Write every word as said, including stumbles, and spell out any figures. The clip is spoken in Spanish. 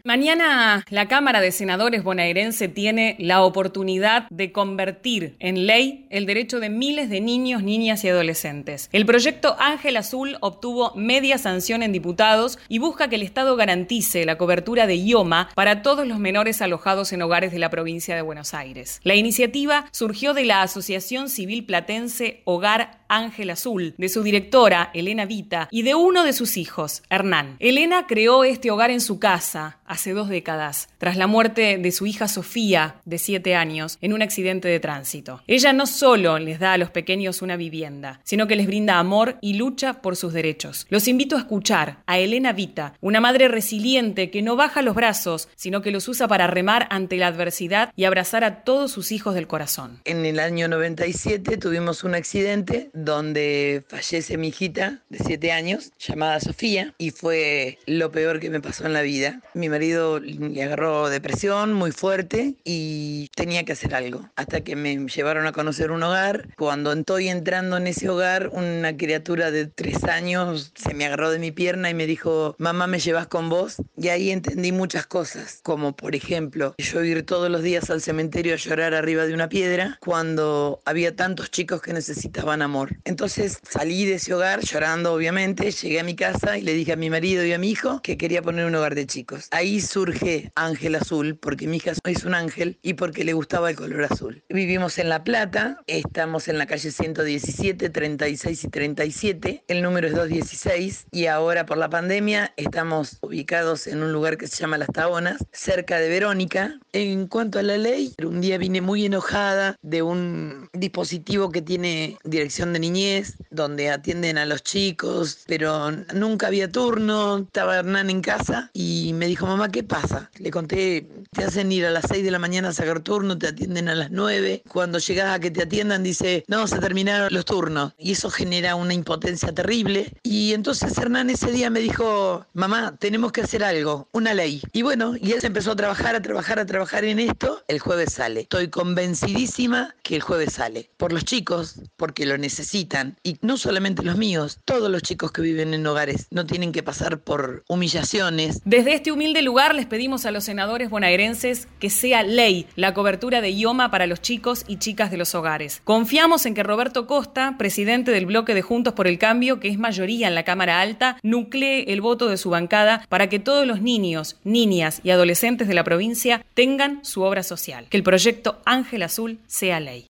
Mañana la Cámara de Senadores bonaerense tiene la oportunidad de convertir en ley el derecho de miles de niños, niñas y adolescentes. El proyecto Ángel Azul obtuvo media sanción en diputados y busca que el Estado garantice la cobertura de I O M A para todos los menores alojados en hogares de la provincia de Buenos Aires. La iniciativa surgió de la Asociación Civil Platense Hogar Ángel Azul, de su directora, Elena Vita, y de uno de sus hijos, Hernán. Elena creó este hogar en su casa hace dos décadas, tras la muerte de su hija Sofía, de siete años, en un accidente de tránsito. Ella no solo les da a los pequeños una vivienda, sino que les brinda amor y lucha por sus derechos. Los invito a escuchar a Elena Vita, una madre resiliente que no baja los brazos, sino que los usa para remar ante la adversidad y abrazar a todos sus hijos del corazón. En el año noventa y siete tuvimos un accidente donde fallece mi hijita de siete años, llamada Sofía, y fue lo peor que me pasó en la vida. Mi marido le agarró depresión muy fuerte y tenía que hacer algo. Hasta que me llevaron a conocer un hogar. Cuando estoy entrando en ese hogar, una criatura de tres años se me agarró de mi pierna y me dijo: mamá, ¿me llevas con vos? Y ahí entendí muchas cosas, como por ejemplo, yo ir todos los días al cementerio a llorar arriba de una piedra cuando había tantos chicos que necesitaban amor. Entonces salí de ese hogar llorando, obviamente, llegué a mi casa y le dije a mi marido y a mi hijo que quería poner un hogar de chicos. Ahí surge Ángel Azul, porque mi hija es un ángel y porque le gustaba el color azul. Vivimos en La Plata, estamos en la calle ciento diecisiete, treinta y seis y treinta y siete, el número es doscientos dieciséis, y ahora por la pandemia estamos ubicados en un lugar que se llama Las Tabonas, cerca de Verónica. En cuanto a la ley, un día vine muy enojada de un dispositivo que tiene dirección de niñez, donde atienden a los chicos, pero nunca había turno. Estaba Hernán en casa y me dijo: mamá, ¿qué pasa? Le conté: te hacen ir a las seis de la mañana a sacar turno, te atienden a las nueve. Cuando llegas a que te atiendan, dice: no, se terminaron los turnos. Y eso genera una impotencia terrible. Y entonces Hernán ese día me dijo: mamá, tenemos que hacer algo, una ley. Y bueno, y él se empezó a trabajar, a trabajar, a trabajar en esto. El jueves sale. Estoy convencidísima que el jueves sale. Por los chicos, porque lo necesitan. Y no solamente los míos, todos los chicos que viven en hogares no tienen que pasar por humillaciones. Desde este humilde lugar les pedimos a los senadores bonaerenses que sea ley la cobertura de I O M A para los chicos y chicas de los hogares. Confiamos en que Roberto Costa, presidente del bloque de Juntos por el Cambio, que es mayoría en la Cámara Alta, nuclee el voto de su bancada para que todos los niños, niñas y adolescentes de la provincia tengan su obra social. Que el proyecto Ángel Azul sea ley.